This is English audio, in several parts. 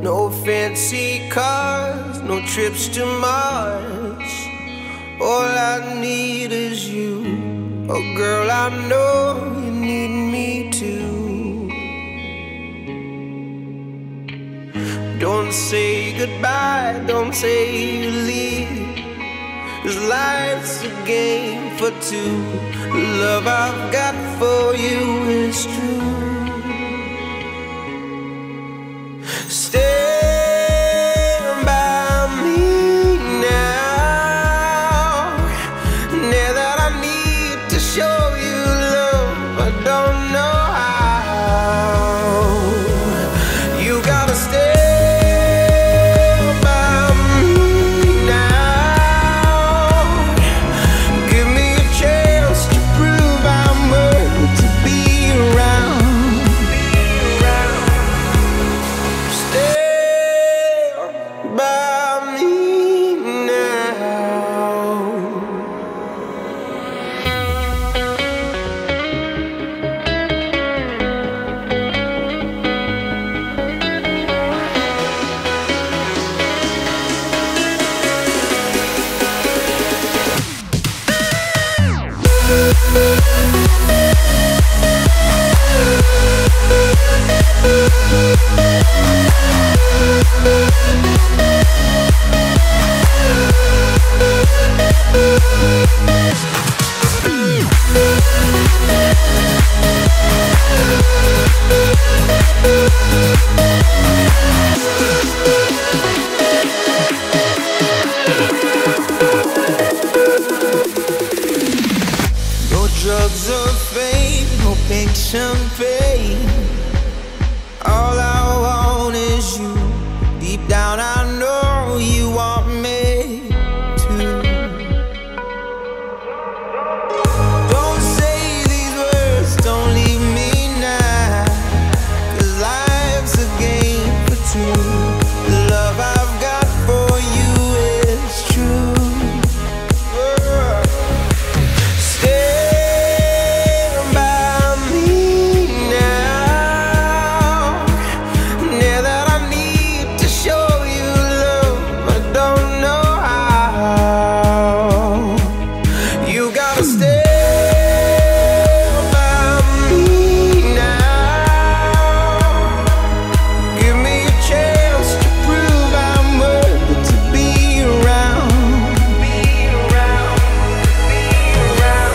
No fancy cars, no trips to Mars. All I need is you. Oh girl, I know you need me too. Don't say goodbye, don't say you leave, 'cause life's a game for two. The love I've got for you is true. Stand by me now. Now that I need to show you love, I don't know how. You gotta stand by me now. Give me a chance to prove I'm worth to be around. By me now. No drugs or fame, no pink champagne. All I want is you. Deep down I know you want me too. Don't say these words, don't leave me now, 'cause life's a game for two. The love I've got for you is true. Stand by me now. Now that I need to show you love, I don't know how. You gotta stand by me now. Give me a chance to prove I'm worth to be around. Be around, be around.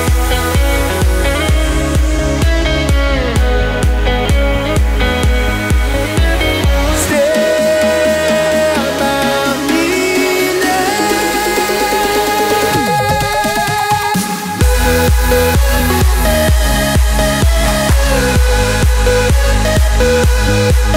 Stand by me now.